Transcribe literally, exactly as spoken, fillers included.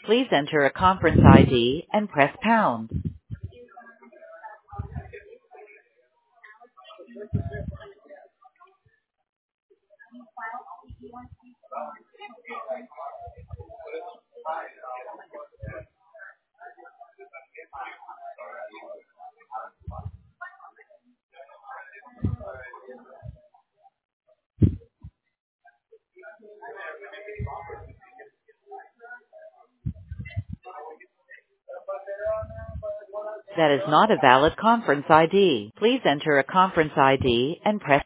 Please enter a conference I D and press pound. That is not a valid conference I D. Please enter a conference I D and press